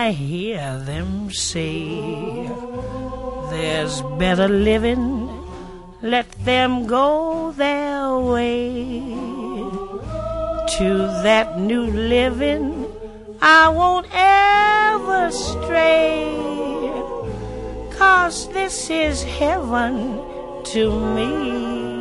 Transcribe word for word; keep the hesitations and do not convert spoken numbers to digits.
I hear them say there's better living, let them go their way. To that new living I won't ever stray, 'cause this is heaven to me.